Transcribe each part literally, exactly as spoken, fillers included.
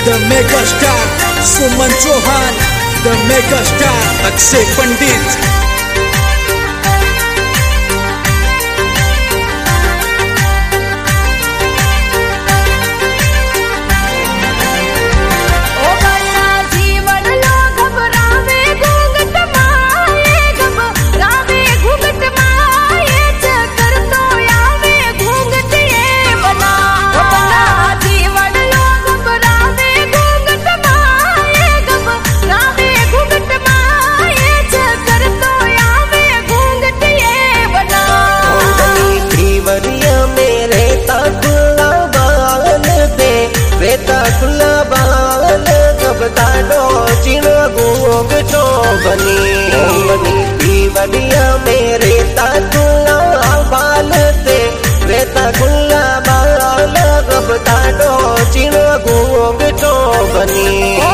the mega star Suman Chauhan, the mega star Akshay Pandit. बनी बनी दीवनिया मेरे ताकुला बाल दे रेता गुल्ला बाल गब ताडो चिन गुंग तो बनी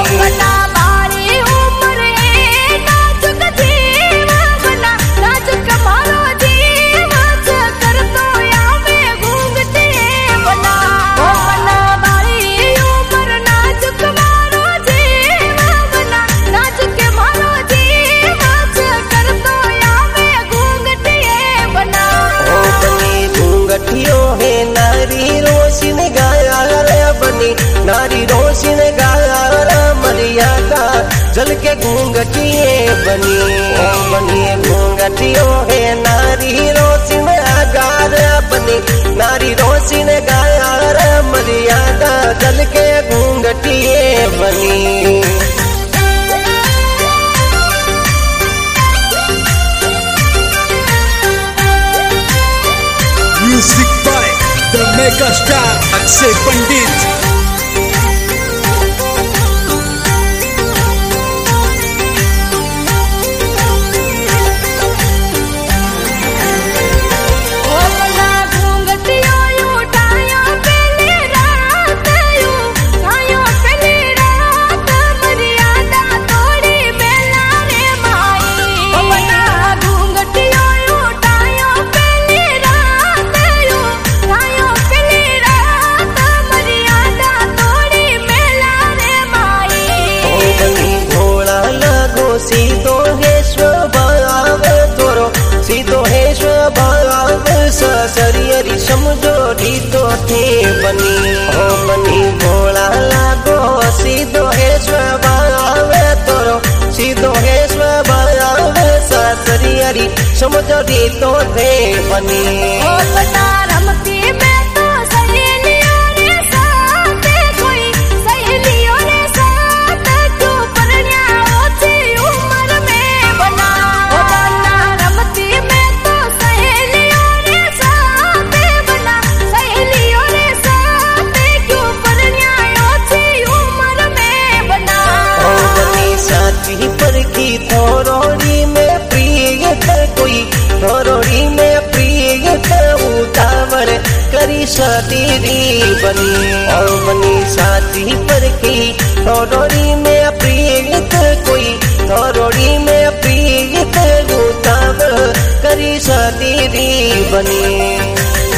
नारी रोशन गारा मरियादा जल के घूंघटिए बनी बनी घूंघटियों है नारी रोशन गारा बनी नारी रोशन गारा मरियादा जल के घूंघटिए बनी। Music by the mega star Akshay Pandit. सरियरी समझोड़ी तो थे बनी हो बनी भोला लागो सीधो है स्वभाव तोरो सीधो है स्वभाव सरियरी समझोड़ी तो थे बनी ओ बता रमती में तो सहेलियों रे साथ कोई सहेलियों रे साथ तू परण्या होती उम्र में बना ओ बता रमती में तो सहेलियों पर की थोरोड़ी में प्रिय कोई थोरोड़ी में प्रिय उतावल करी सतीरी बनी और बनी साथी पर की थोरोड़ी में प्रिय कोई थोरोड़ी में प्रिय उतावल करी सतीरी बनी।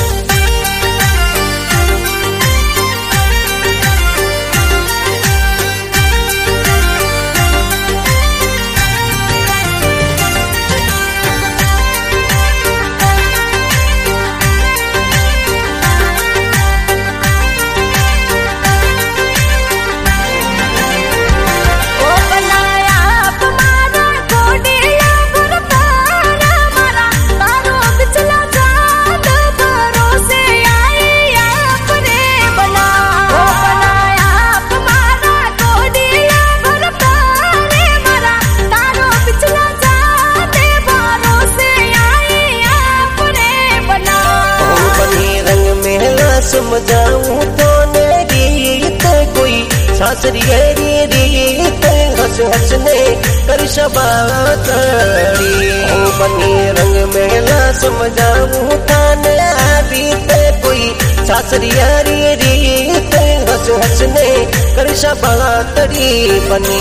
समझाऊं तो रीत कोई सासरी रीत हंस हंसने कर शबात बनी रंग मेला समझाऊं थाने रीत कोई सासरी रीत हंस हंसने कर शबात बनी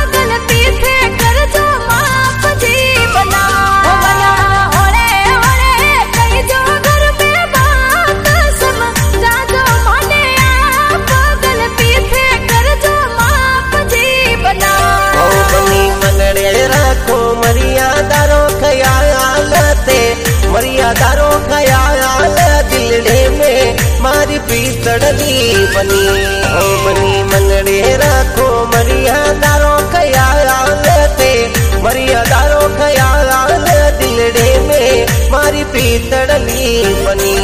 गलती थे कर जो माफ जी बना। तड़ली बनी ओ बनी मंगड़े राखो मर्यादारो ख्याल ते मर्यादारो ख्याल दिलड़े में मारी पीतड़ली बनी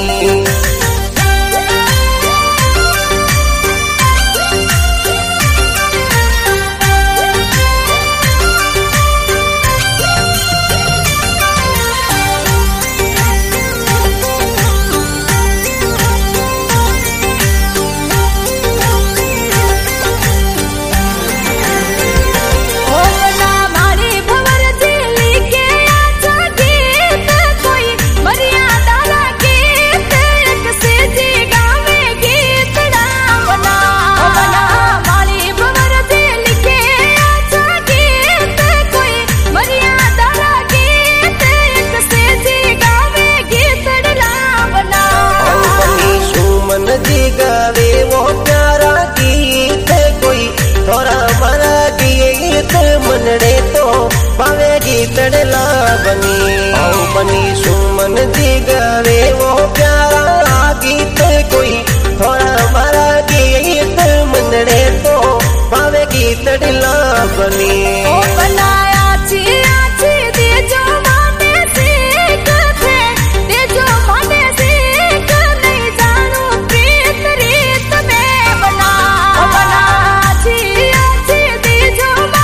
मनड़े तो पावे गीतड़ला बनी आओ बनी सुमन जी गावे वो प्यारा गीत कोई थोड़ा मारा गीत मनड़े तो पावे गीतड़ला बनी ओ बनाया छी आछी दे जो माने सीख थे दे जो माने सीख नहीं जानू प्रीत रीत में बना ओ बना छी आछी दे जो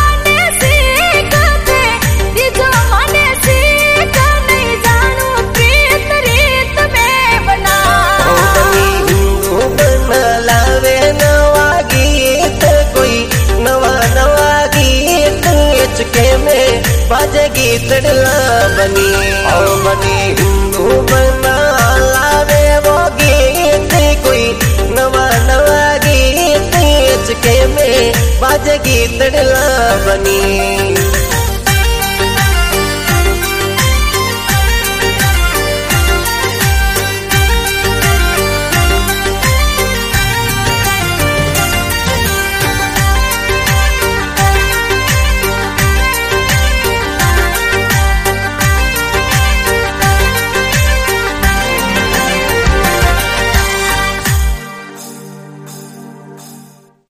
बाजे गीतड़ला बनी और बनी हिंदू बना लावे वो गीत कोई नवा नवा